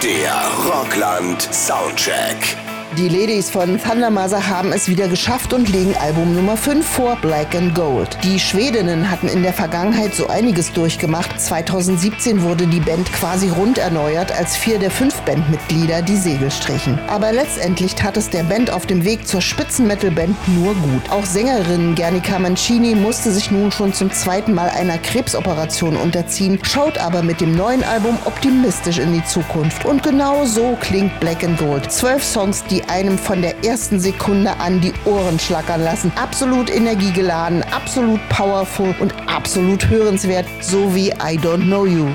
Der Rockland Soundcheck. Die Ladies von Thundermother haben es wieder geschafft und legen Album Nummer 5 vor, Black and Gold. Die Schwedinnen hatten in der Vergangenheit so einiges durchgemacht. 2017 wurde die Band quasi rund erneuert, als 4 der 5 Bandmitglieder die Segel strichen. Aber letztendlich tat es der Band auf dem Weg zur Spitzenmetal-Band nur gut. Auch Sängerin Gernika Mancini musste sich nun schon zum 2. Mal einer Krebsoperation unterziehen, schaut aber mit dem neuen Album optimistisch in die Zukunft. Und genau so klingt Black and Gold. 12 Songs, die einem von der ersten Sekunde an die Ohren schlackern lassen. Absolut energiegeladen, absolut powerful und absolut hörenswert, so wie I Don't Know You.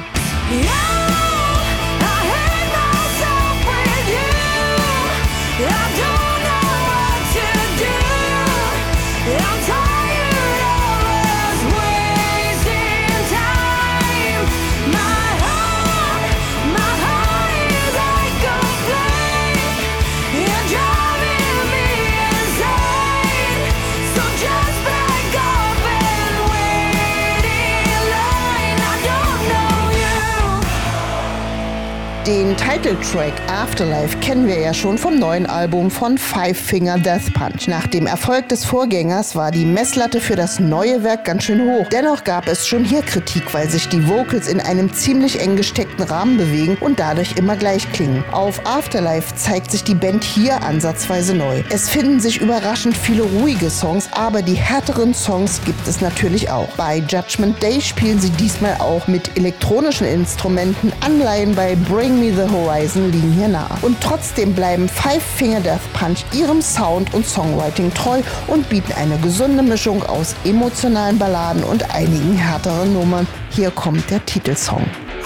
Den Titeltrack Afterlife kennen wir ja schon vom neuen Album von Five Finger Death Punch. Nach dem Erfolg des Vorgängers war die Messlatte für das neue Werk ganz schön hoch. Dennoch gab es schon hier Kritik, weil sich die Vocals in einem ziemlich eng gesteckten Rahmen bewegen und dadurch immer gleich klingen. Auf Afterlife zeigt sich die Band hier ansatzweise neu. Es finden sich überraschend viele ruhige Songs, aber die härteren Songs gibt es natürlich auch. Bei Judgment Day spielen sie diesmal auch mit elektronischen Instrumenten. Anleihen bei Bring Me the Horizon liegen hier nah. Und trotzdem bleiben Five Finger Death Punch ihrem Sound und Songwriting treu und bieten eine gesunde Mischung aus emotionalen Balladen und einigen härteren Nummern. Hier kommt der Titelsong.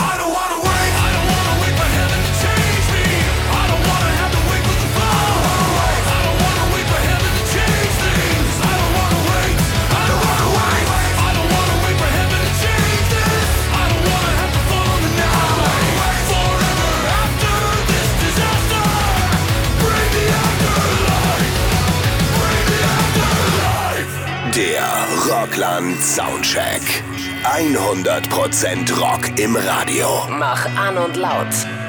Der Rockland Soundcheck. 100% Rock im Radio. Mach an und laut.